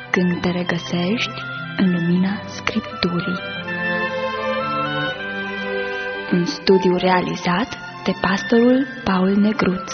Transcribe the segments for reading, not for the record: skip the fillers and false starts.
când te regăsești în lumina Scripturii. Un studiu realizat de pastorul Paul Negruț.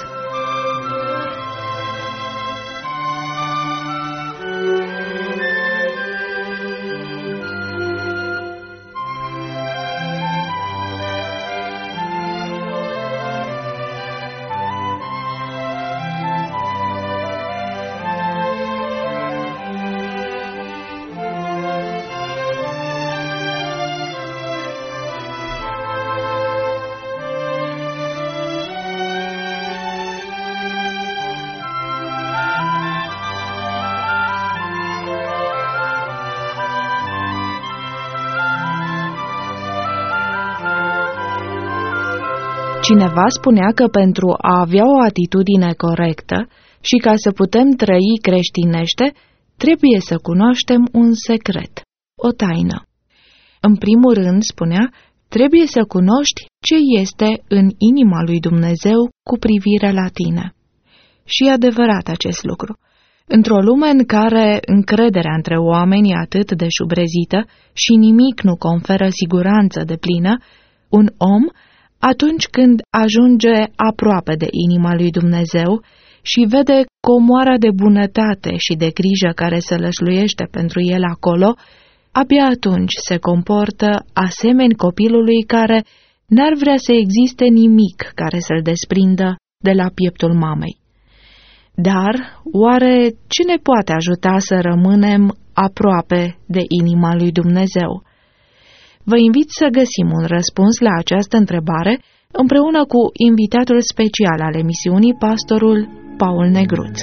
Cineva spunea că pentru a avea o atitudine corectă și ca să putem trăi creștinește, trebuie să cunoaștem un secret, o taină. În primul rând, spunea, trebuie să cunoști ce este în inima lui Dumnezeu cu privire la tine. Și e adevărat acest lucru. Într-o lume în care încrederea între oameni e atât de șubrezită și nimic nu conferă siguranță deplină, un om, atunci când ajunge aproape de inima lui Dumnezeu și vede comoara de bunătate și de grijă care se lășluiește pentru el acolo, abia atunci se comportă asemeni copilului care n-ar vrea să existe nimic care să-l desprindă de la pieptul mamei. Dar, oare ce ne poate ajuta să rămânem aproape de inima lui Dumnezeu? Vă invit să găsim un răspuns la această întrebare împreună cu invitatul special al emisiunii, pastorul Paul Negruț.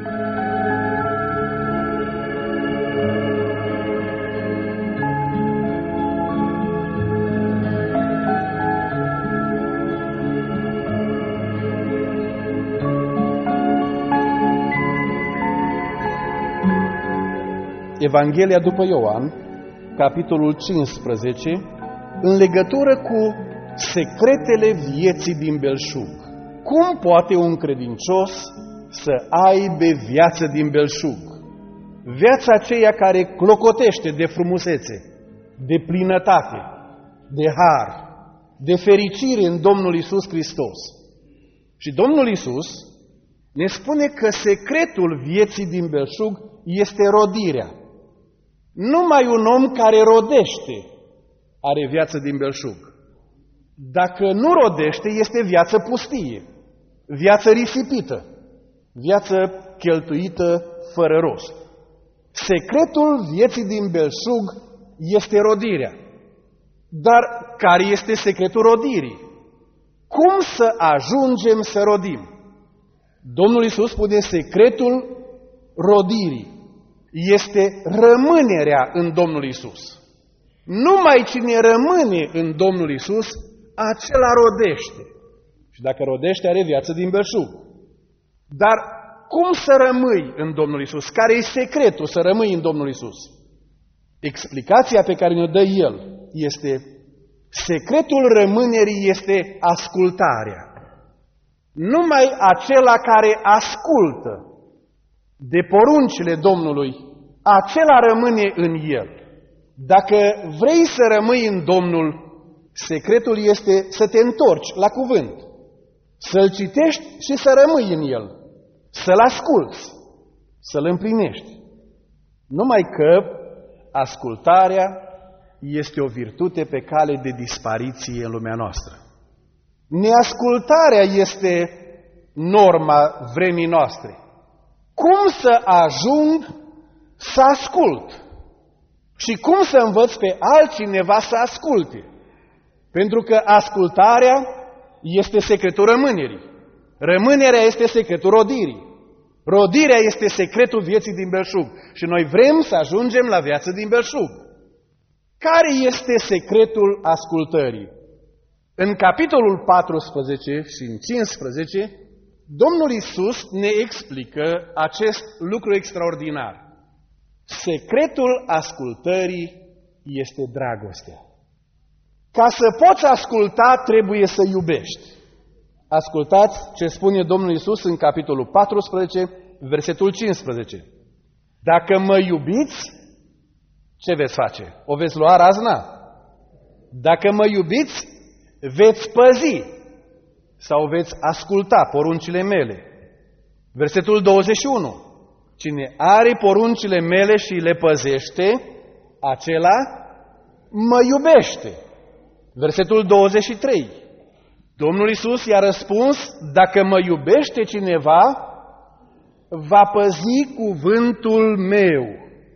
Evanghelia după Ioan, capitolul 15, în legătură cu secretele vieții din belșug. Cum poate un credincios să aibă viață din belșug? Viața aceea care clocotește de frumusețe, de plinătate, de har, de fericire în Domnul Iisus Hristos. Și Domnul Iisus ne spune că secretul vieții din belșug este rodirea. Numai un om care rodește are viață din belșug. Dacă nu rodește, este viață pustie, viață risipită, viață cheltuită fără rost. Secretul vieții din belșug este rodirea. Dar care este secretul rodirii? Cum să ajungem să rodim? Domnul Iisus spune secretul rodirii este rămânerea în Domnul Iisus. Numai cine rămâne în Domnul Iisus, acela rodește. Și dacă rodește, are viață din belșug. Dar cum să rămâi în Domnul Iisus? Care e secretul să rămâi în Domnul Iisus? Explicația pe care ne-o dă El este: secretul rămânerii este ascultarea. Numai acela care ascultă de poruncile Domnului, acela rămâne în El. Dacă vrei să rămâi în Domnul, secretul este să te întorci la cuvânt, să-L citești și să rămâi în El, să-L asculți, să-L împlinești. Numai că ascultarea este o virtute pe cale de dispariție în lumea noastră. Neascultarea este norma vremii noastre. Cum să ajung să ascult? Și cum să învăț pe altcineva să asculte? Pentru că ascultarea este secretul rămânerii. Rămânerea este secretul rodirii. Rodirea este secretul vieții din belșug. Și noi vrem să ajungem la viață din belșug. Care este secretul ascultării? În capitolul 14 și în 15, Domnul Iisus ne explică acest lucru extraordinar. Secretul ascultării este dragostea. Ca să poți asculta, trebuie să iubești. Ascultați ce spune Domnul Iisus în capitolul 14, versetul 15. Dacă mă iubiți, ce veți face? O veți lua razna? Dacă mă iubiți, veți păzi sau veți asculta poruncile mele. Versetul 21. Cine are poruncile mele și le păzește, acela mă iubește. Versetul 23. Domnul Iisus i-a răspuns, dacă mă iubește cineva, va păzi cuvântul meu.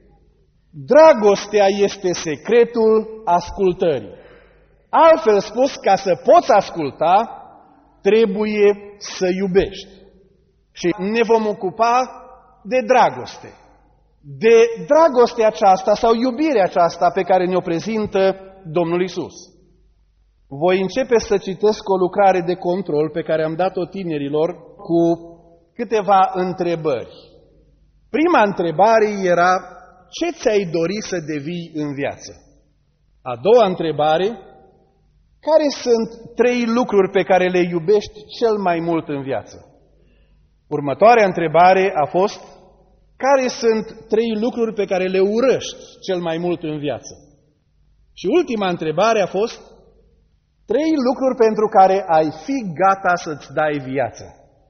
Dragostea este secretul ascultării. Altfel spus, ca să poți asculta, trebuie să iubești. Și ne vom ocupa de dragoste. De dragostea aceasta sau iubirea aceasta pe care ne-o prezintă Domnul Iisus. Voi începe să citesc o lucrare de control pe care am dat-o tinerilor cu câteva întrebări. Prima întrebare era, ce ți-ai dori să devii în viață? A doua întrebare, care sunt 3 lucruri pe care le iubești cel mai mult în viață? Următoarea întrebare a fost, care sunt 3 lucruri pe care le urăști cel mai mult în viață? Și ultima întrebare a fost, 3 lucruri pentru care ai fi gata să-ți dai viața.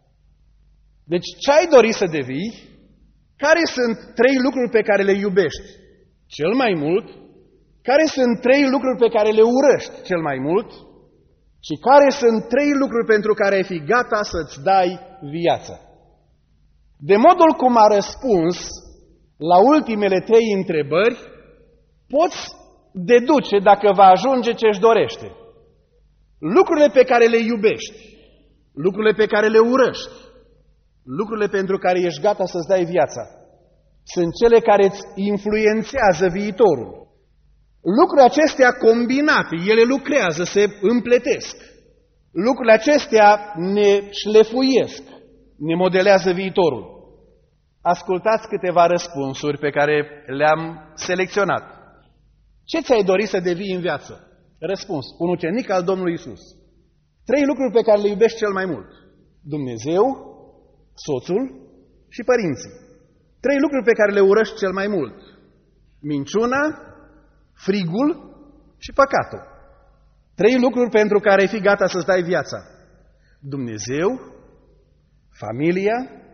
Deci ce ai dori să devii? Care sunt 3 lucruri pe care le iubești cel mai mult? Care sunt 3 lucruri pe care le urăști cel mai mult? Și care sunt 3 lucruri pentru care ai fi gata să-ți dai viața? De modul cum a răspuns la ultimele 3 întrebări, poți deduce dacă va ajunge ce-și dorește. Lucrurile pe care le iubești, lucrurile pe care le urăști, lucrurile pentru care ești gata să-ți dai viața, sunt cele care îți influențează viitorul. Lucrurile acestea combinate, ele lucrează, se împletesc. Lucrurile acestea ne șlefuiesc, ne modelează viitorul. Ascultați câteva răspunsuri pe care le-am selecționat. Ce ți-ai dori să devii în viață? Răspuns, un ucenic al Domnului Iisus. 3 lucruri pe care le iubești cel mai mult. Dumnezeu, soțul și părinții. 3 lucruri pe care le urăști cel mai mult. Minciuna, frigul și păcatul. 3 lucruri pentru care ai fi gata să-ți dai viața. Dumnezeu, familia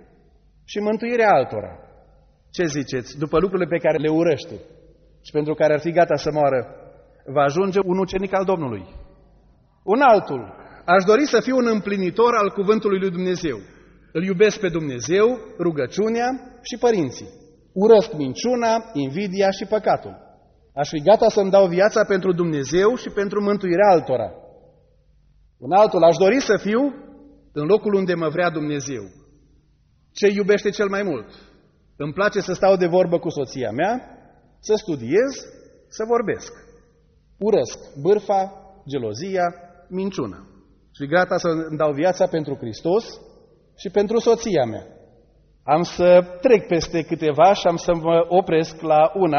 și mântuirea altora. Ce ziceți? După lucrurile pe care le urăște și pentru care ar fi gata să moară, va ajunge un ucenic al Domnului. Un altul, aș dori să fiu un împlinitor al cuvântului lui Dumnezeu. Îl iubesc pe Dumnezeu, rugăciunea și părinții. Urăsc minciuna, invidia și păcatul. Aș fi gata să-mi dau viața pentru Dumnezeu și pentru mântuirea altora. Un altul, aș dori să fiu în locul unde mă vrea Dumnezeu. Ce iubește cel mai mult? Îmi place să stau de vorbă cu soția mea, să studiez, să vorbesc. Urăsc bârfa, gelozia, minciuna. Și gata să-mi dau viața pentru Hristos și pentru soția mea. Am să trec peste câteva și am să mă opresc la una.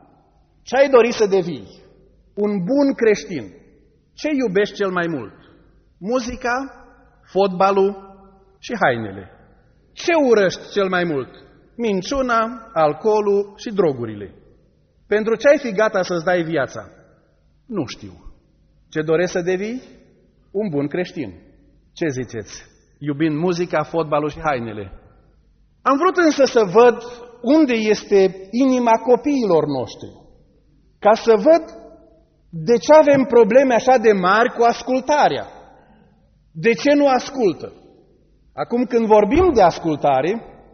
Ce ai dori să devii? Un bun creștin. Ce iubești cel mai mult? Muzica, fotbalul și hainele. Ce urăști cel mai mult? Minciuna, alcoolul și drogurile. Pentru ce ai fi gata să-ți dai viața? Nu știu. Ce doresc să devii? Un bun creștin. Ce ziceți? Iubind muzica, fotbalul și hainele. Am vrut însă să văd unde este inima copiilor noștri. Ca să văd de ce avem probleme așa de mari cu ascultarea. De ce nu ascultă? Acum, când vorbim de ascultare,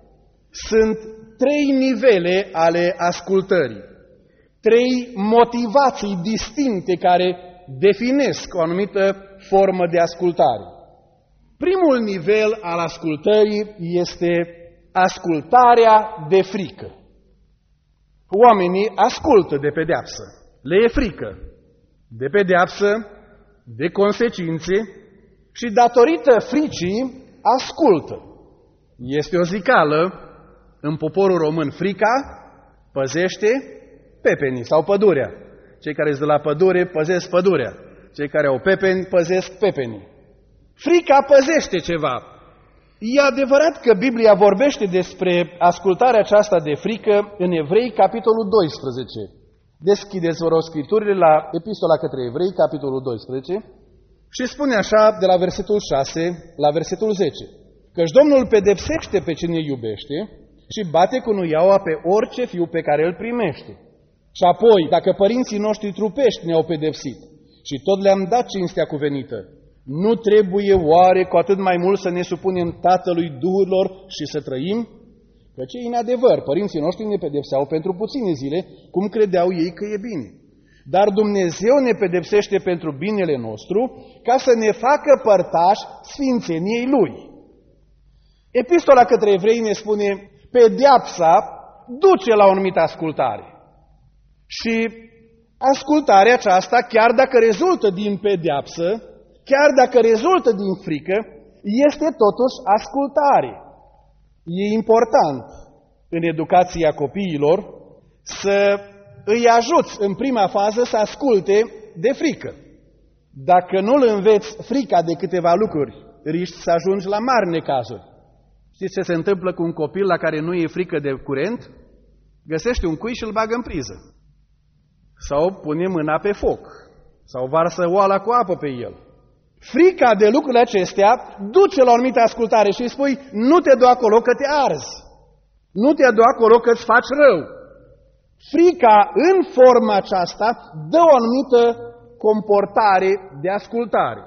sunt 3 nivele ale ascultării. 3 motivații distincte care definesc o anumită formă de ascultare. Primul nivel al ascultării este ascultarea de frică. Oamenii ascultă de pedeapsă, le e frică de pedeapsă, de consecințe și datorită fricii ascultă. Este o zicală în poporul român, frica păzește pepenii sau pădurea. Cei care sunt de la pădure păzesc pădurea, cei care au pepeni păzesc pepenii. Frica păzește ceva. E adevărat că Biblia vorbește despre ascultarea aceasta de frică în Evrei, capitolul 12. Deschideți, vă rog, Scripturile la Epistola către Evrei, capitolul 12, și spune așa de la versetul 6 la versetul 10. Căci Domnul pedepsește pe cine iubește și bate cu nuiaua pe orice fiu pe care îl primește. Și apoi, dacă părinții noștri trupești ne-au pedepsit și tot le-am dat cinstea cuvenită, nu trebuie oare cu atât mai mult să ne supunem Tatălui Duhurilor și să trăim? Căci e în adevăr, părinții noștri ne pedepseau pentru puține zile, cum credeau ei că e bine. Dar Dumnezeu ne pedepsește pentru binele nostru, ca să ne facă părtași sfințeniei Lui. Epistola către Evrei ne spune, pedeapsa duce la o anumită ascultare. Și ascultarea aceasta, chiar dacă rezultă din pedeapsă, chiar dacă rezultă din frică, este totuși ascultare. E important în educația copiilor să îi ajuți în prima fază să asculte de frică. Dacă nu îl înveți frica de câteva lucruri, riști să ajungi la mari necazuri. Știți ce se întâmplă cu un copil la care nu e frică de curent? Găsește un cui și îl bagă în priză. Sau pune mâna pe foc. Sau varsă oala cu apă pe el. Frica de lucrurile acestea duce la o anumită ascultare și îi spui, nu te du acolo că te arzi. Nu te du acolo că îți faci rău. Frica în forma aceasta dă o anumită comportare de ascultare.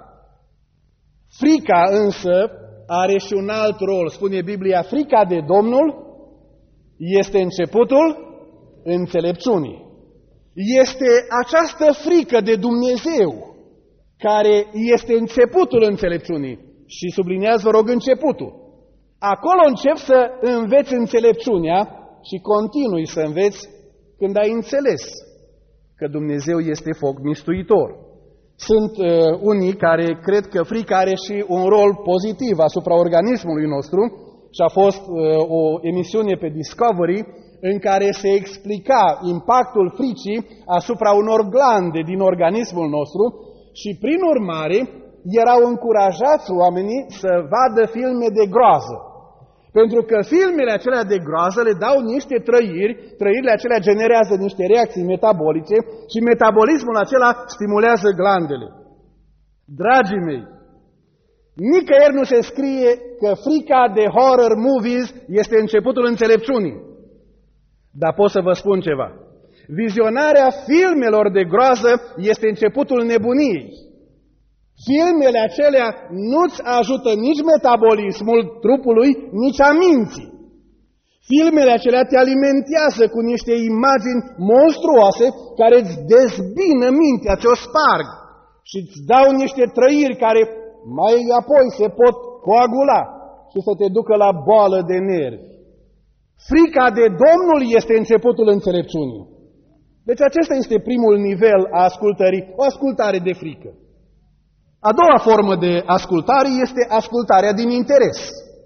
Frica însă are și un alt rol. Spune Biblia, frica de Domnul este începutul înțelepciunii. Este această frică de Dumnezeu care este începutul înțelepciunii. Și subliniați, vă rog, începutul. Acolo începi să înveți înțelepciunea și continui să înveți când ai înțeles că Dumnezeu este foc mistuitor. Sunt unii care cred că frica are și un rol pozitiv asupra organismului nostru și a fost o emisiune pe Discovery în care se explica impactul fricii asupra unor glande din organismul nostru și prin urmare erau încurajați oamenii să vadă filme de groază. Pentru că filmele acelea de groază le dau niște trăiri, trăirile acelea generează niște reacții metabolice și metabolismul acela stimulează glandele. Dragii mei, nicăieri nu se scrie că frica de horror movies este începutul înțelepciunii. Dar pot să vă spun ceva. Vizionarea filmelor de groază este începutul nebuniei. Filmele acelea nu-ți ajută nici metabolismul trupului, nici a minții. Filmele acelea te alimentează cu niște imagini monstruoase care îți dezbină mintea, ți-o sparg și îți dau niște trăiri care mai apoi se pot coagula și să te ducă la boală de nervi. Frica de Domnul este începutul înțelepciunii. Deci acesta este primul nivel a ascultării, o ascultare de frică. A doua formă de ascultare este ascultarea din interes.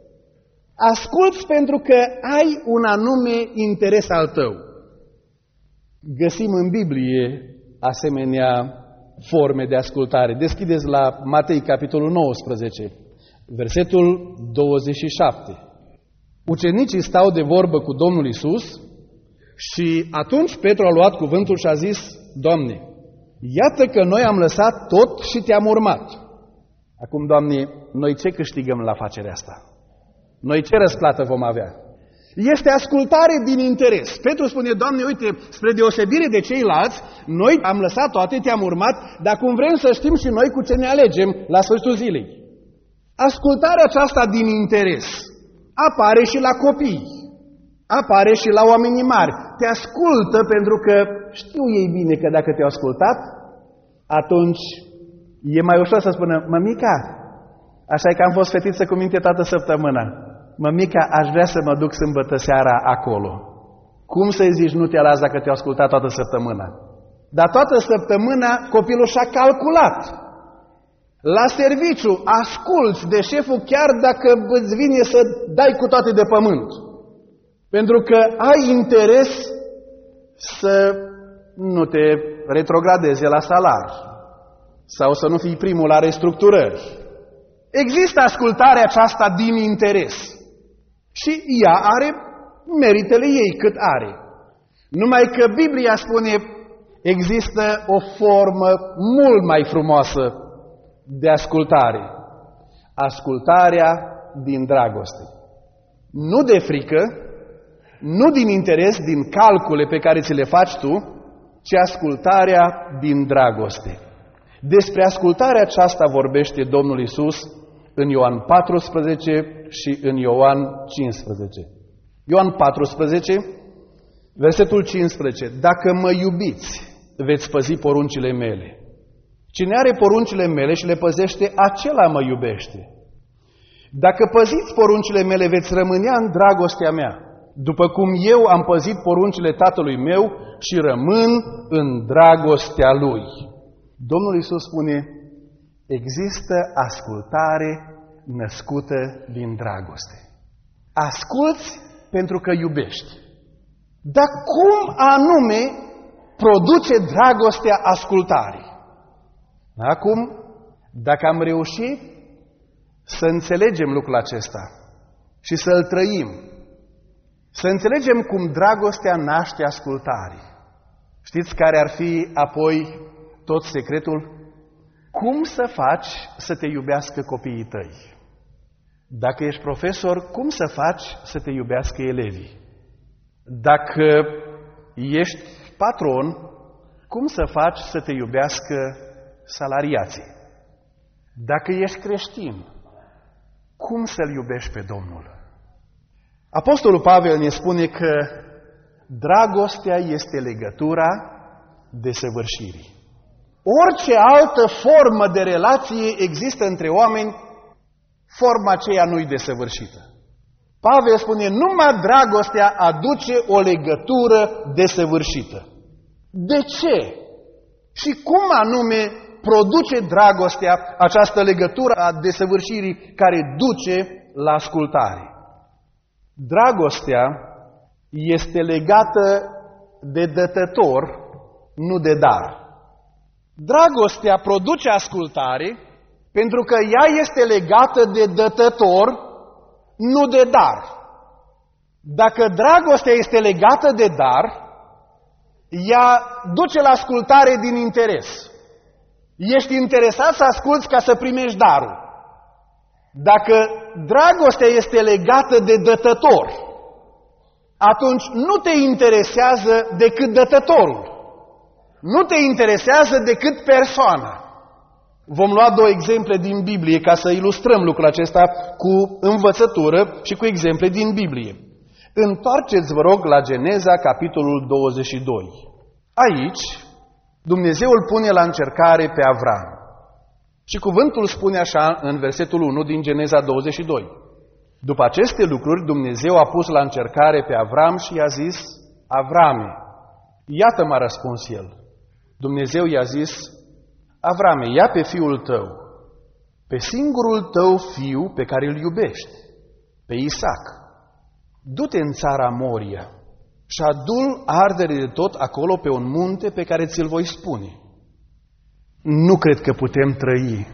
Asculți pentru că ai un anume interes al tău. Găsim în Biblie asemenea forme de ascultare. Deschideți la Matei, capitolul 19, versetul 27. Ucenicii stau de vorbă cu Domnul Iisus și atunci Petru a luat cuvântul și a zis, Doamne, iată că noi am lăsat tot și te-am urmat. Acum, Doamne, noi ce câștigăm la afacerea asta? Noi ce răsplată vom avea? Este ascultare din interes. Petru spune, Doamne, uite, spre deosebire de ceilalți, noi am lăsat toate, te-am urmat, dar cum vrem să știm și noi cu ce ne alegem la sfârșitul zilei. Ascultarea aceasta din interes apare și la copii, apare și la oamenii mari. Te ascultă pentru că știu ei bine că dacă te-au ascultat, atunci e mai ușor să spună, mămica, așa e că am fost fetiță cu minte toată săptămâna. Mămica, aș vrea să mă duc sâmbătă seara acolo. Cum să-i zici nu te las dacă te-au ascultat toată săptămâna? Dar toată săptămâna copilul și-a calculat. La serviciu asculți de șeful chiar dacă îți vine să dai cu toate de pământ. Pentru că ai interes să nu te retrogradeze la salar sau să nu fii primul la restructurări. Există ascultarea aceasta din interes. Și ea are meritele ei cât are. Numai că Biblia spune, există o formă mult mai frumoasă de ascultare. Ascultarea din dragoste. Nu de frică, nu din interes, din calcule pe care ți le faci tu, ci ascultarea din dragoste. Despre ascultarea aceasta vorbește Domnul Iisus în Ioan 14 și în Ioan 15. Ioan 14, versetul 15. Dacă mă iubiți, veți păzi poruncile mele. Cine are poruncile mele și le păzește, acela mă iubește. Dacă păziți poruncile mele, veți rămânea în dragostea mea, după cum eu am păzit poruncile Tatălui meu și rămân în dragostea Lui. Domnul Iisus spune, există ascultare născută din dragoste. Asculți pentru că iubești. Dar cum anume produce dragostea ascultare? Acum, dacă am reușit să înțelegem lucrul acesta și să-l trăim, să înțelegem cum dragostea naște ascultare. Știți care ar fi apoi tot secretul? Cum să faci să te iubească copiii tăi? Dacă ești profesor, cum să faci să te iubească elevii? Dacă ești patron, cum să faci să te iubească salariații? Dacă ești creștin, cum să-L iubești pe Domnul? Apostolul Pavel ne spune că dragostea este legătura desăvârșirii. Orice altă formă de relație există între oameni, forma aceea nu-i desăvârșită. Pavel spune, numai dragostea aduce o legătură desăvârșită. De ce? Și cum anume produce dragostea această legătură a desăvârșirii care duce la ascultare? Dragostea este legată de dătător, nu de dar. Dragostea produce ascultare pentru că ea este legată de dătător, nu de dar. Dacă dragostea este legată de dar, ea duce la ascultare din interes. Ești interesat să asculți ca să primești darul. Dacă dragostea este legată de dătător, atunci nu te interesează decât dătătorul. Nu te interesează decât persoana. Vom lua două exemple din Biblie ca să ilustrăm lucrul acesta cu învățătură și cu exemple din Biblie. Întoarceți, vă rog, la Geneza, capitolul 22. Aici, Dumnezeu îl pune la încercare pe Avram. Și cuvântul spune așa în versetul 1 din Geneza 22. După aceste lucruri, Dumnezeu a pus la încercare pe Avram și i-a zis, Avrame, iată m-a răspuns el. Dumnezeu i-a zis, Avrame, ia pe fiul tău, pe singurul tău fiu pe care îl iubești, pe Isaac. Du-te în țara Moria și adu-l ardere de tot acolo pe un munte pe care ți-l voi spune. Nu cred că putem trăi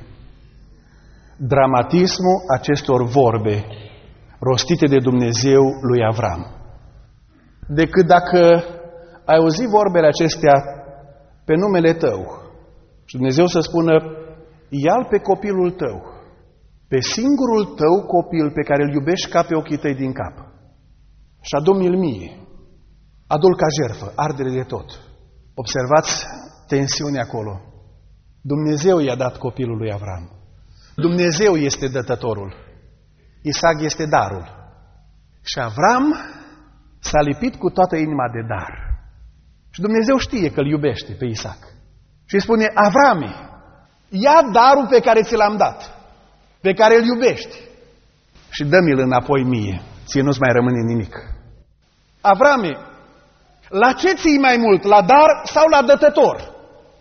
dramatismul acestor vorbe rostite de Dumnezeu lui Avram, decât dacă ai auzit vorbele acestea pe numele tău și Dumnezeu să spună, ia-l pe copilul tău, pe singurul tău copil pe care îl iubești ca pe ochii tăi din cap și adu-mi-l mie, adu-l ca jertfă, ardere de tot. Observați tensiunea acolo. Dumnezeu i-a dat copilul lui Avram. Dumnezeu este dătătorul. Isaac este darul. Și Avram s-a lipit cu toată inima de dar. Și Dumnezeu știe că îl iubește pe Isaac. Și îi spune, Avrame, ia darul pe care ți l-am dat, pe care îl iubești și dă-mi-l înapoi mie, ție nu-ți mai rămâne nimic. Avrame, la ce ții mai mult, la dar sau la dătător?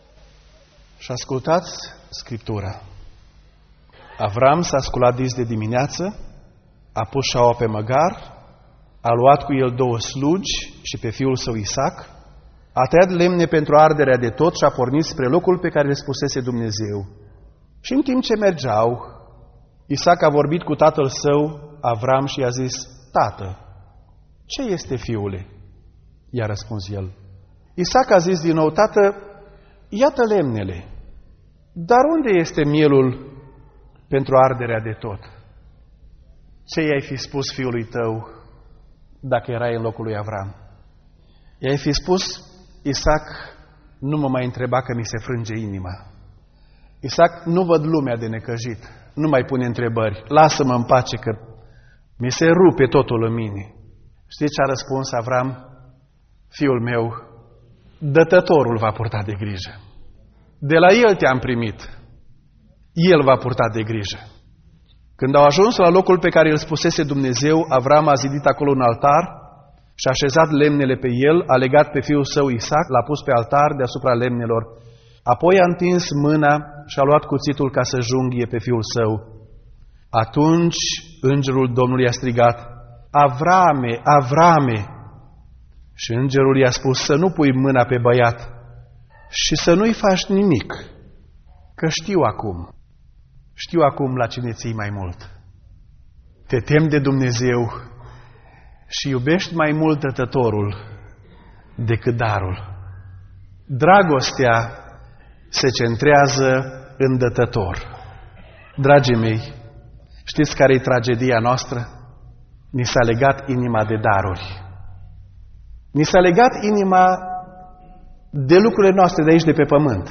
Și ascultați Scriptura. Avram s-a sculat dis de dimineață, a pus șaua pe măgar, a luat cu el 2 slugi și pe fiul său Isaac, a tăiat lemne pentru arderea de tot și a pornit spre locul pe care le spusese Dumnezeu. Și în timp ce mergeau, Isaac a vorbit cu tatăl său, Avram, și i-a zis: Tată, ce este, fiule? I-a răspuns el. Isaac a zis din nou: Tată, iată lemnele, dar unde este mielul pentru arderea de tot? Ce i-ai fi spus fiului tău dacă erai în locul lui Avram? I-ai fi spus: Isaac, nu mă mai întreba că mi se frânge inima. Isaac, nu văd lumea de necăjit, nu mai pune întrebări, lasă-mă în pace că mi se rupe totul în mine. Știți ce a răspuns Avram? Fiul meu, Dătătorul va purta de grijă. De la El te-am primit. El va purta de grijă. Când au ajuns la locul pe care îl spusese Dumnezeu, Avram a zidit acolo un altar și a așezat lemnele pe el, a legat pe fiul său Isaac, l-a pus pe altar deasupra lemnelor. Apoi a întins mâna și a luat cuțitul ca să junghie pe fiul său. Atunci îngerul Domnului a strigat: Avrame, Avrame! Și îngerul i-a spus: să nu pui mâna pe băiat și să nu-i faci nimic, că știu acum la cine ții mai mult. Te temi de Dumnezeu și iubești mai mult Dătătorul decât darul. Dragostea se centrează în Dătător. Dragii mei, știți care e tragedia noastră? Ni s-a legat inima de daruri. Ni s-a legat inima de lucrurile noastre de aici, de pe pământ.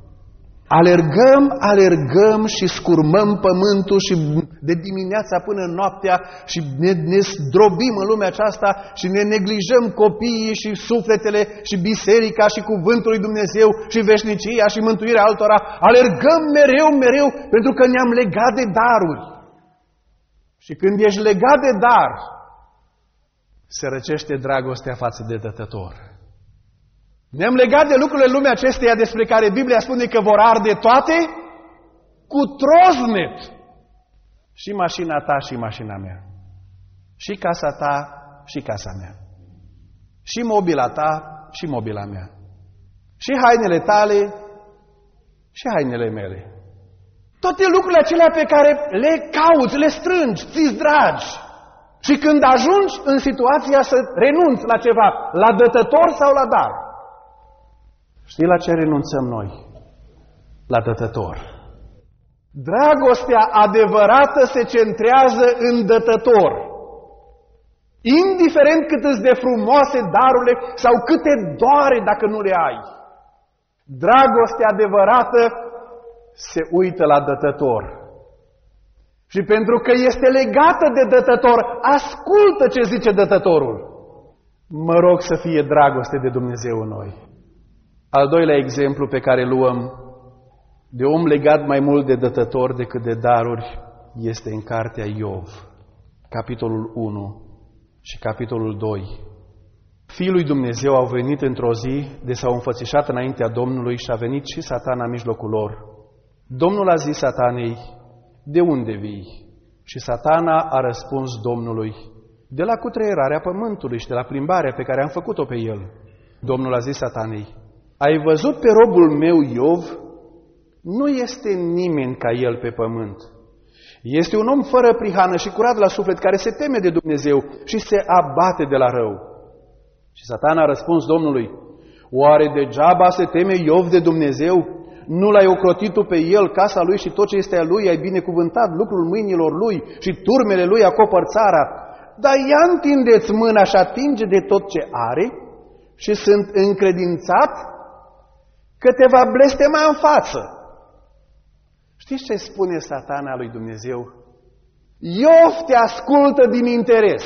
Alergăm și scurmăm pământul și de dimineața până noaptea și ne zdrobim în lumea aceasta și ne neglijăm copiii și sufletele și biserica și cuvântul lui Dumnezeu și veșnicia și mântuirea altora. Alergăm mereu pentru că ne-am legat de daruri. Și când ești legat de dar, se răcește dragostea față de Dătător. Ne-am legat de lucrurile lumea acesteia despre care Biblia spune că vor arde toate cu troznet. Și mașina ta și mașina mea. Și casa ta și casa mea. Și mobila ta și mobila mea. Și hainele tale și hainele mele. Toate lucrurile acelea pe care le cauți, le strângi, ți-ți dragi. Și când ajungi în situația să renunți la ceva, la Dătător sau la dar, știi la ce renunțăm noi? La Dătător. Dragostea adevărată se centrează în Dătător. Indiferent cât îți de frumoase darurile sau cât te doare dacă nu le ai. Dragostea adevărată se uită la Dătător. Și pentru că este legată de Dătător, ascultă ce zice Dătătorul. Mă rog să fie dragoste de Dumnezeu în noi. Al doilea exemplu pe care îl luăm de om legat mai mult de Dătător decât de daruri este în cartea Iov, capitolul 1 și capitolul 2. Fiii lui Dumnezeu au venit într-o zi de s-au înfățișat înaintea Domnului și a venit și Satana în mijlocul lor. Domnul a zis Satanei: de unde vii? Și Satana a răspuns Domnului: de la cutreierarea pământului și de la plimbarea pe care am făcut-o pe el. Domnul a zis Satanei: ai văzut pe robul meu Iov? Nu este nimeni ca el pe pământ. Este un om fără prihană și curat la suflet, care se teme de Dumnezeu și se abate de la rău. Și Satana a răspuns Domnului: oare degeaba se teme Iov de Dumnezeu? Nu l-ai ocrotit tu pe el, casa lui și tot ce este a lui, ai binecuvântat lucrul mâinilor lui și turmele lui acopăr țara. Dar ia întindeți mâna și atinge de tot ce are și sunt încredințat că te va blestema în față. Știți ce spune Satana lui Dumnezeu? Iov te ascultă din interes.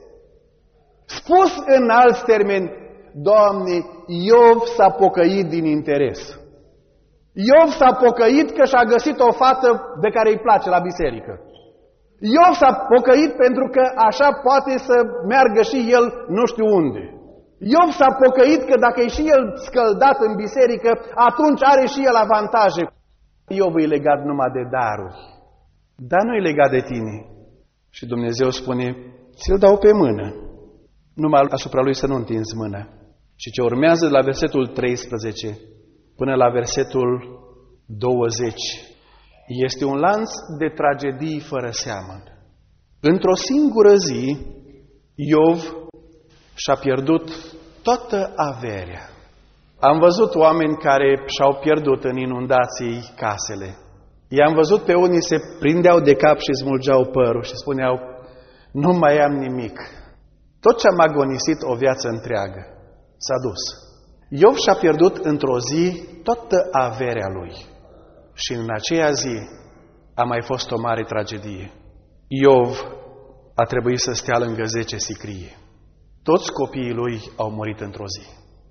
Spus în alți termeni, Doamne, Iov s-a pocăit din interes. Iov s-a pocăit că și-a găsit o fată de care îi place la biserică. Iov s-a pocăit pentru că așa poate să meargă și el nu știu unde. Iov s-a pocăit că dacă e și el scăldat în biserică, atunci are și el avantaje. Iov e legat numai de daruri, dar nu e legat de tine. Și Dumnezeu spune: ți-l dau pe mână, numai asupra lui să nu întinzi mâna. Și ce urmează de la versetul 13 până la versetul 20 Este un lanț de tragedii fără seamăn. Într-o singură zi, Iov și-a pierdut toată averea. Am văzut oameni care și-au pierdut în inundații casele. I-am văzut pe unii se prindeau de cap și smulgeau părul și spuneau, nu mai am nimic. Tot ce am agonisit o viață întreagă s-a dus. Iov și-a pierdut într-o zi toată averea lui. Și în aceea zi a mai fost o mare tragedie. Iov a trebuit să stea lângă 10 sicrie. Toți copiii lui au murit într-o zi.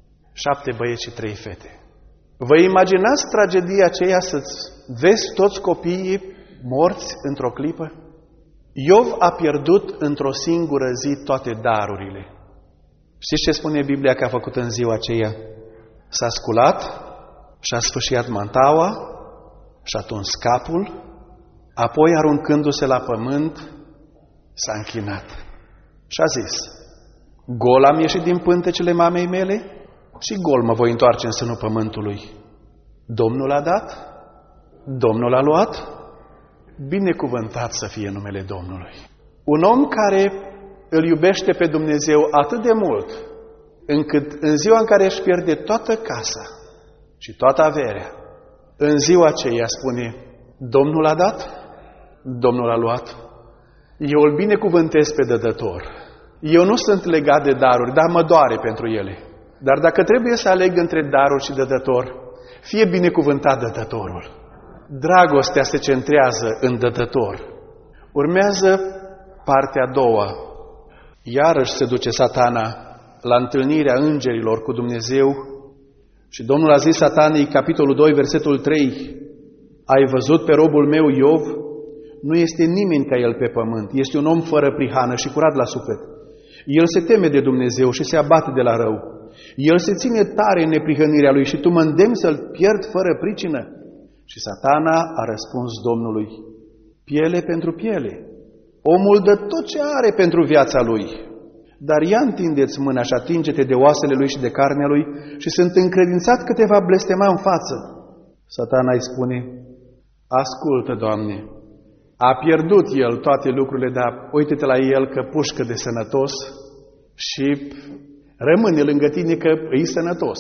7 băieți și 3 fete. Vă imaginați tragedia aceea să-ți vezi toți copiii morți într-o clipă? Iov a pierdut într-o singură zi toate darurile. Știți ce spune Biblia că a făcut în ziua aceea? S-a sculat, și-a sfâșiat mantaua, și-a tuns capul, apoi aruncându-se la pământ, s-a închinat. Și a zis, gol am ieșit din pântecele mamei mele și gol mă voi întoarce în sânul pământului. Domnul a dat, Domnul a luat, binecuvântat să fie numele Domnului. Un om care îl iubește pe Dumnezeu atât de mult, încât în ziua în care își pierde toată casa și toată averea, în ziua aceea spune, Domnul a dat, Domnul a luat, eu îl binecuvântez pe dădător. Eu nu sunt legat de daruri, dar mă doare pentru ele. Dar dacă trebuie să aleg între daruri și dădător, fie binecuvântat dădătorul. Dragostea se centrează în dădător. Urmează partea a doua. Iarăși se duce Satana la întâlnirea îngerilor cu Dumnezeu și Domnul a zis Satanei, capitolul 2, versetul 3, ai văzut pe robul meu Iov? Nu este nimeni ca el pe pământ. Este un om fără prihană și curat la suflet. El se teme de Dumnezeu și se abate de la rău. El se ține tare în neprihănirea lui și tu mă îndemni să-l pierd fără pricină. Și Satana a răspuns Domnului, piele pentru piele. Omul dă tot ce are pentru viața lui. Dar ia întindeți mâna și atinge-te de oasele lui și de carnea lui și sunt încredințat că te va blestema în față. Satana îi spune, ascultă, Doamne, a pierdut el toate lucrurile, dar uite-te la el că pușcă de sănătos și rămâne lângă tine că e sănătos.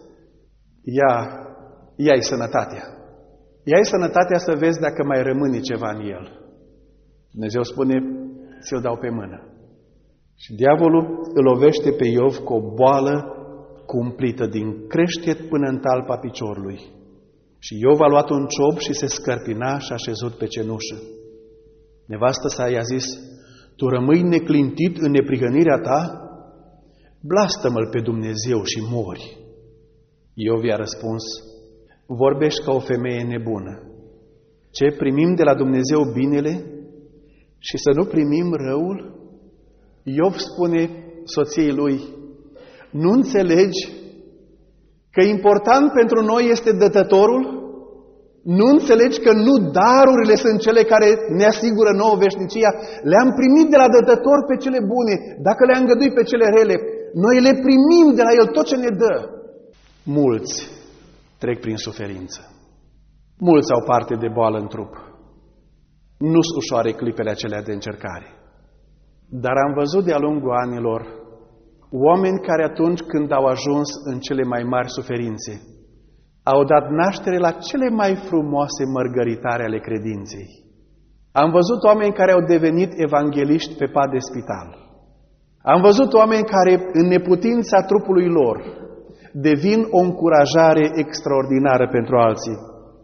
Ia-i sănătatea. Ia-i sănătatea să vezi dacă mai rămâne ceva în el. Dumnezeu spune, ți-o dau pe mână. Și diavolul îl lovește pe Iov cu o boală cumplită din creștet până în talpa piciorului. Și Iov a luat un ciob și se scărpina și a șezut pe cenușă. Nevastă sa i-a zis, tu rămâi neclintit în neprihănirea ta? Blastă-mă-l pe Dumnezeu și mori. Iov i-a răspuns, vorbești ca o femeie nebună. Ce, primim de la Dumnezeu binele și să nu primim răul? Iov spune soției lui, nu înțelegi că important pentru noi este dătătorul? Nu înțelegi că nu darurile sunt cele care ne asigură nouă veșnicia? Le-am primit de la dătător pe cele bune, dacă le-am îngăduit pe cele rele, noi le primim de la El tot ce ne dă. Mulți trec prin suferință. Mulți au parte de boală în trup. Nu sunt ușoare clipele acelea de încercare. Dar am văzut de-a lungul anilor oameni care atunci când au ajuns în cele mai mari suferințe, au dat naștere la cele mai frumoase mărgăritare ale credinței. Am văzut oameni care au devenit evangeliști pe pat de spital. Am văzut oameni care, în neputința trupului lor, devin o încurajare extraordinară pentru alții.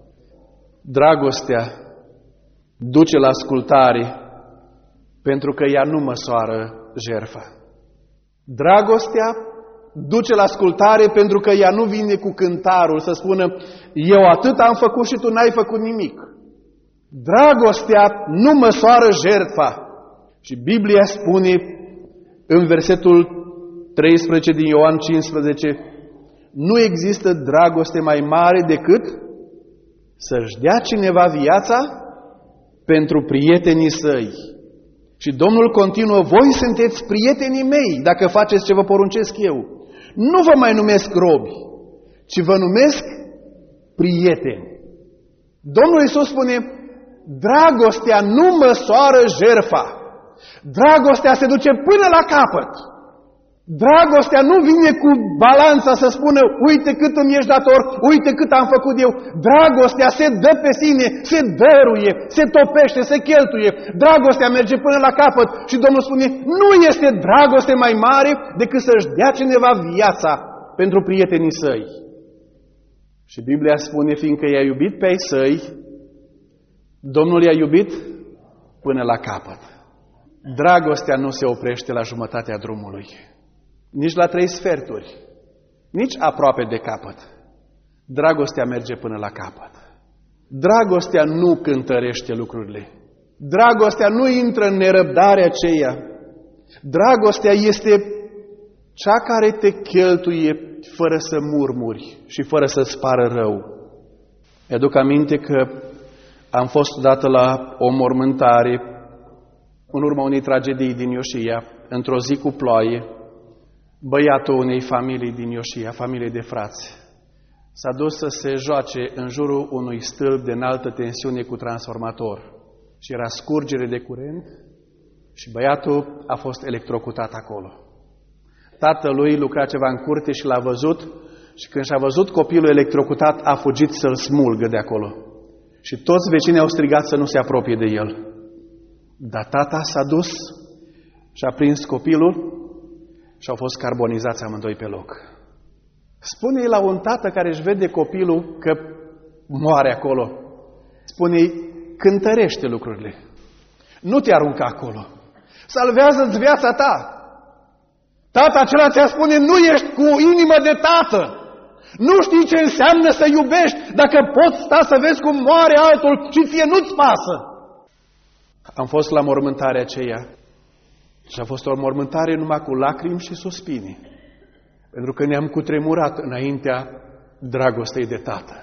Dragostea duce la ascultare pentru că ea nu măsoară jertfa. Dragostea duce la ascultare pentru că ea nu vine cu cântarul să spună eu atât am făcut și tu n-ai făcut nimic. Dragostea nu măsoară jertfa. Și Biblia spune în versetul 13 din Ioan 15, nu există dragoste mai mare decât să-și dea cineva viața pentru prietenii săi. Și Domnul continuă, voi sunteți prietenii mei dacă faceți ce vă poruncesc eu. Nu vă mai numesc robi, ci vă numesc prieteni. Domnul Iisus spune, dragostea nu măsoară jertfa. Dragostea se duce până la capăt. Dragostea nu vine cu balanța să spună, uite cât îmi ești dator, uite cât am făcut eu. Dragostea se dă pe sine, se dăruie, se topește, se cheltuie. Dragostea merge până la capăt și Domnul spune, nu este dragoste mai mare decât să-și dea cineva viața pentru prietenii săi. Și Biblia spune, fiindcă i-a iubit pe ai săi, Domnul i-a iubit până la capăt. Dragostea nu se oprește la jumătatea drumului, nici la 3/4, nici aproape de capăt. Dragostea merge până la capăt. Dragostea nu cântărește lucrurile. Dragostea nu intră în nerăbdarea aceea. Dragostea este cea care te cheltuie fără să murmuri și fără să-ți pară rău. Mi-aduc aminte că am fost odată la o mormântare în urma unei tragedii din Iosia, într-o zi cu ploaie. Băiatul unei familii din Iosia, familie de frați, s-a dus să se joace în jurul unui stâlp de înaltă tensiune cu transformator și era scurgere de curent și băiatul a fost electrocutat acolo. Tatălui lucra ceva în curte și l-a văzut și când și-a văzut copilul electrocutat a fugit să-l smulgă de acolo. Și toți vecinii au strigat să nu se apropie de el. Dar tata s-a dus și a prins copilul și au fost carbonizați amândoi pe loc. Spune-i la un tată care își vede copilul că moare acolo. Spune-i, cântărește lucrurile. Nu te arunca acolo. Salvează-ți viața ta. Tata acela ți-a spune, nu ești cu inimă de tată. Nu știi ce înseamnă să iubești dacă poți sta să vezi cum moare altul și ție nu-ți pasă. Am fost la mormântarea aceea și a fost o mormântare numai cu lacrimi și suspini, pentru că ne-am cutremurat înaintea dragostei de tată.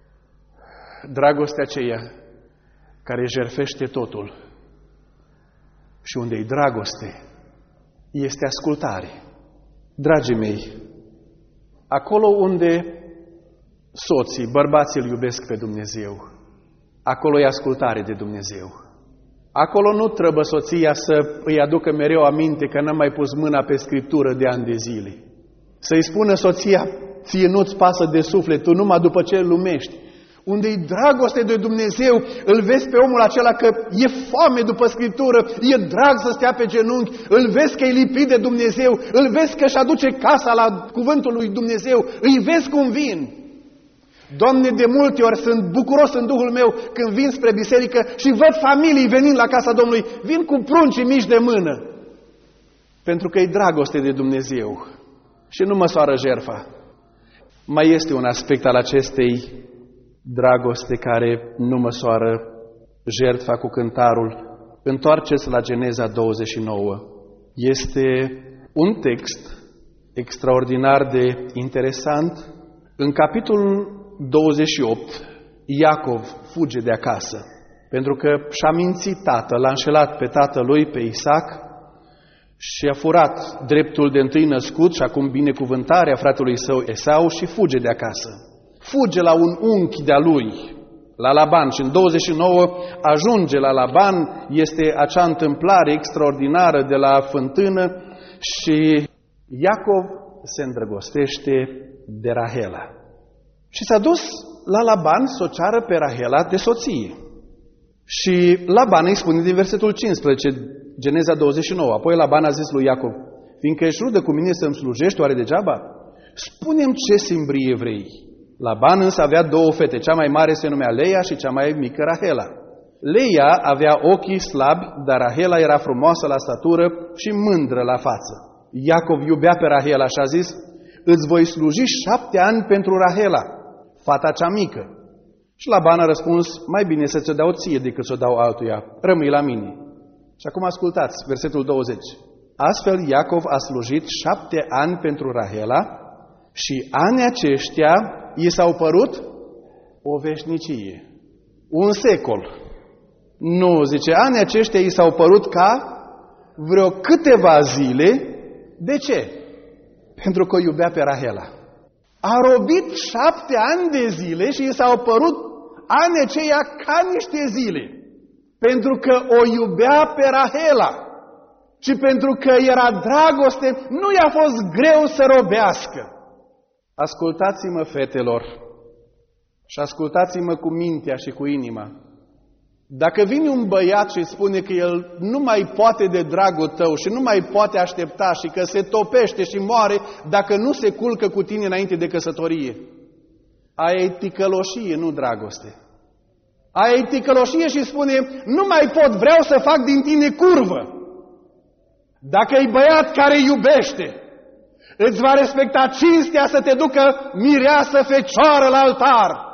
Dragostea aceea care jertfește totul și unde-i dragoste este ascultare. Dragii mei, acolo unde soții, bărbații îl iubesc pe Dumnezeu, acolo e ascultare de Dumnezeu. Acolo nu trebuie soția să îi aducă mereu aminte că n-a mai pus mâna pe Scriptură de ani de zile. Să-i spună soția, ție nu-ți pasă de suflet, tu numai după ce îl lumești. Unde-i dragoste de Dumnezeu, îl vezi pe omul acela că e foame după Scriptură, e drag să stea pe genunchi, îl vezi că e lipit de Dumnezeu, îl vezi că își aduce casa la cuvântul lui Dumnezeu, îi vezi cum vin. Doamne, de multe ori sunt bucuros în Duhul meu când vin spre biserică și văd familii venind la casa Domnului, vin cu pruncii mici de mână, pentru că e dragoste de Dumnezeu și nu măsoară jertfa. Mai este un aspect al acestei dragoste care nu măsoară jertfa cu cântarul. Întoarceți la Geneza 29. Este un text extraordinar de interesant. În capitolul 28, Iacov fuge de acasă, pentru că și-a mințit tatăl, l-a înșelat pe tatălui, pe Isaac, și a furat dreptul de întâi născut și acum binecuvântarea fratelui său Esau și fuge de acasă. Fuge la un unchi de-a lui, la Laban, și în 29 ajunge la Laban, este acea întâmplare extraordinară de la fântână și Iacov se îndrăgostește de Rahela. Și s-a dus la Laban să o ceară pe Rahela de soție. Și Laban îi spune din versetul 15, Geneza 29, apoi Laban a zis lui Iacov, fiindcă ești rudă cu mine să-mi slujești, oare degeaba? Spune-mi ce simbrie vrei. Laban însă avea două fete, cea mai mare se numea Leia și cea mai mică Rahela. Leia avea ochii slabi, dar Rahela era frumoasă la statură și mândră la față. Iacov iubea pe Rahela și a zis, îți voi sluji 7 ani pentru Rahela, fata cea mică. Și Laban a răspuns, mai bine să ți-o dau ție decât să o dau altuia, rămâi la mine. Și acum ascultați, versetul 20. Astfel Iacov a slujit 7 ani pentru Rahela și anii aceștia i s-au părut o veșnicie, un secol. Nu, zice, anii aceștia i s-au părut ca vreo câteva zile. De ce? Pentru că o iubea pe Rahela. A robit 7 ani de zile și i s-au părut anii aceia ca niște zile. pentru că o iubea pe Rahela și pentru că era dragoste, nu i-a fost greu să robească. Ascultați-mă, fetelor, și ascultați-mă cu mintea și cu inima. Dacă vine un băiat și spune că el nu mai poate de dragul tău și nu mai poate aștepta și că se topește și moare dacă nu se culcă cu tine înainte de căsătorie, aia e ticăloșie, nu dragoste. Aia e ticăloșie și spune, nu mai pot, vreau să fac din tine curvă. Dacă e băiat care iubește, îți va respecta cinstea să te ducă mireasă fecioară la altar.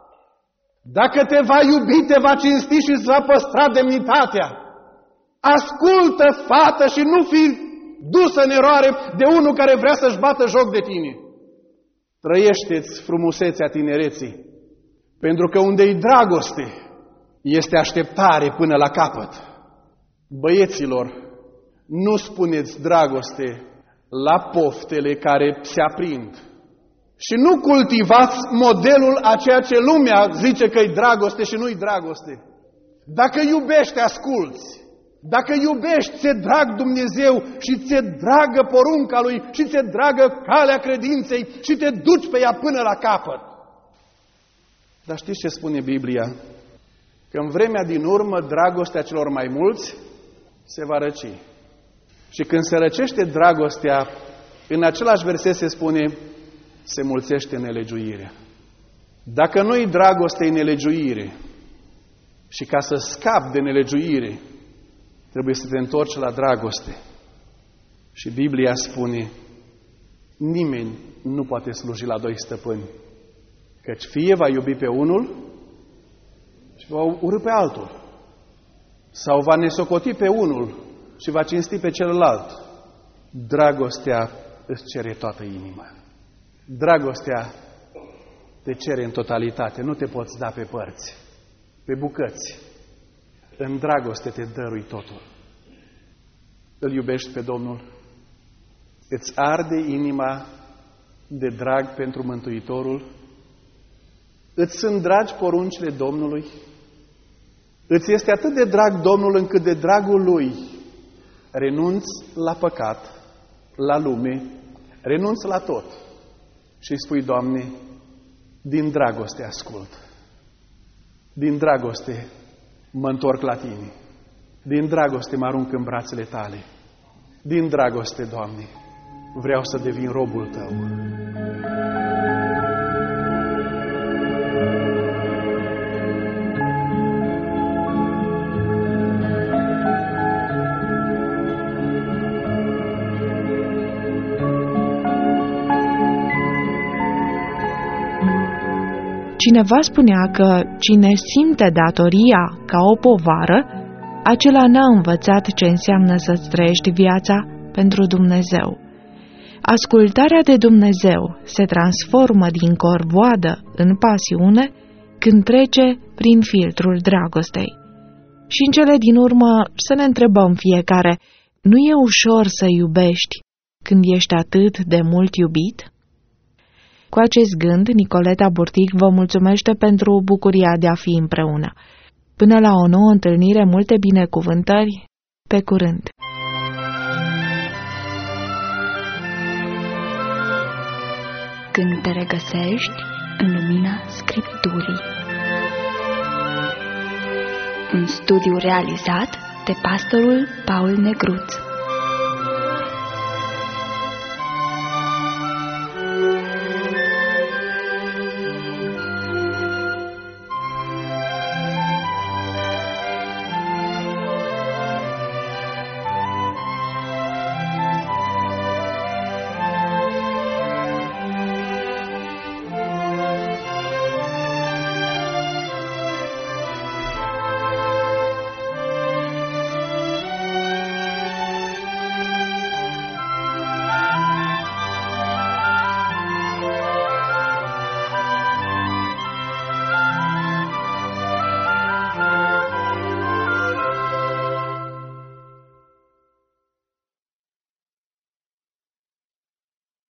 Dacă te va iubi, te va cinsti și îți va păstra demnitatea. Ascultă, fată, și nu fi dusă în eroare de unul care vrea să-și bată joc de tine. Trăiește-ți frumusețea tinereții, pentru că unde-i dragoste, este așteptare până la capăt. Băieților, nu spuneți dragoste la poftele care se aprind. Și nu cultivați modelul a ceea ce lumea zice că e dragoste și nu-i dragoste. Dacă iubești, asculți. Dacă iubești, ți-e drag Dumnezeu și ți-e dragă porunca Lui și ți-e dragă calea credinței și te duci pe ea până la capăt. Dar știți ce spune Biblia? Că în vremea din urmă, dragostea celor mai mulți se va răci. Și când se răcește dragostea, în același verset se spune, se mulțește nelegiuirea. Dacă nu-i dragoste, e nelegiuire. Și ca să scapi de nelegiuire, trebuie să te întorci la dragoste. Și Biblia spune, nimeni nu poate sluji la doi stăpâni. Căci fie va iubi pe unul și va urâ pe altul. Sau va nesocoti pe unul și va cinsti pe celălalt. Dragostea îți cere toată inima. Dragostea te cere în totalitate, nu te poți da pe părți, pe bucăți. În dragoste te dărui totul. Îl iubești pe Domnul? Îți arde inima de drag pentru Mântuitorul? Îți sunt dragi poruncile Domnului? Îți este atât de drag Domnul încât de dragul Lui renunți la păcat, la lume, renunți la tot. Și îi spui, Doamne, din dragoste ascult. Din dragoste mă întorc la Tine. Din dragoste mă arunc în brațele Tale. Din dragoste, Doamne, vreau să devin robul Tău. Cineva spunea că cine simte datoria ca o povară, acela n-a învățat ce înseamnă să-ți trăiești viața pentru Dumnezeu. Ascultarea de Dumnezeu se transformă din corvoadă în pasiune când trece prin filtrul dragostei. Și în cele din urmă să ne întrebăm fiecare, nu e ușor să iubești când ești atât de mult iubit? Cu acest gând, Nicoleta Burtic vă mulțumește pentru bucuria de a fi împreună. Până la o nouă întâlnire, multe binecuvântări, pe curând! Când te regăsești în lumina Scripturii. Un studiu realizat de pastorul Paul Negruț.